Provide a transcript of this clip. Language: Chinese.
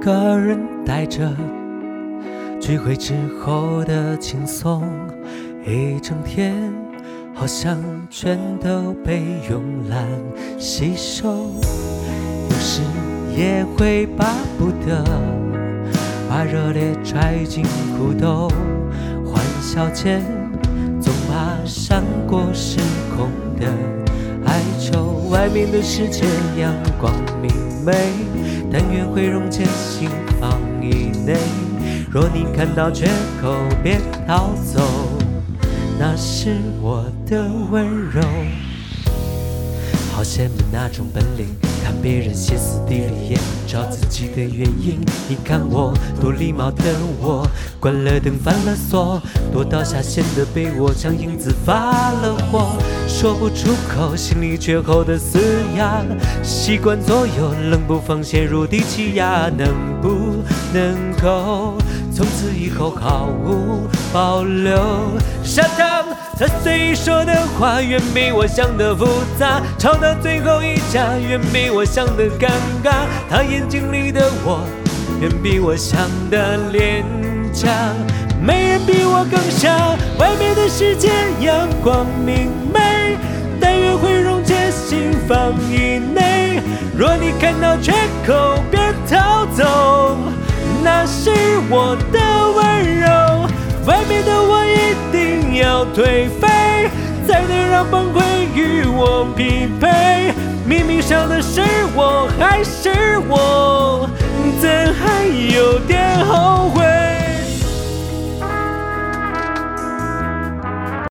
个人带着聚会之后的轻松，一整天好像全都被慵懒吸收，有时也会巴不得把热烈揣进裤兜，欢笑间总马上过失控的哀愁。外面的世界阳光明媚，但愿会溶解心房以内。若你看到缺口，别逃走，那是我的温柔。好羡慕那种本领，看别人歇斯底里也不找自己的原因。你看我多礼貌的我，关了灯反了锁，躲到下线的被窝，像影子发了火，说不出口，心里缺口的嘶哑，习惯左右，冷不防陷入低气压，能不能够从此以后毫无保留？沙糖他随意说的话远比我想的复杂，吵到最后一架远比我想的尴尬，他眼睛里的我远比我想的廉价，没人比我更傻。外面的世界阳光明媚，但愿会溶解心房以内。若你看到缺口，别逃走，那是我的温柔。外面的我一定要颓废，才能让崩溃与我匹配。明明伤的是我，还是我